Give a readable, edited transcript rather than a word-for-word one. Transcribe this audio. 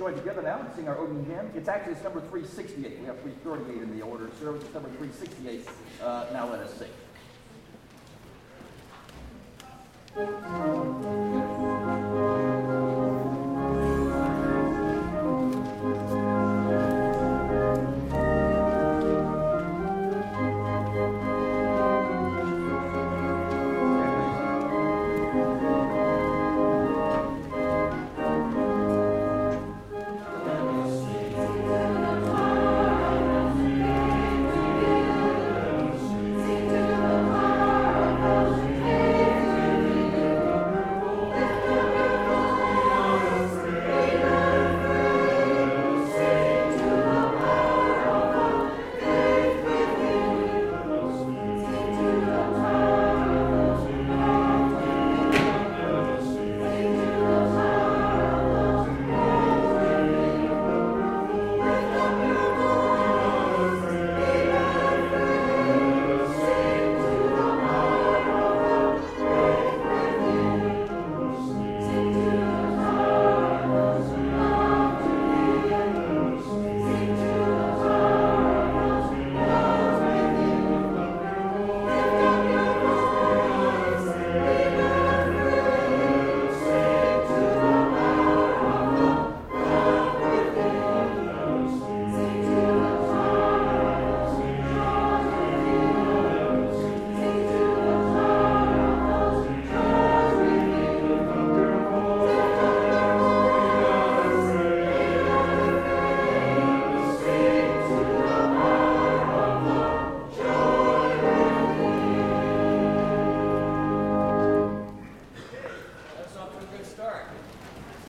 join together now and sing our opening hymn. It's actually it's number 368. We have 338 in the order of service. It's number 368. Now let us sing.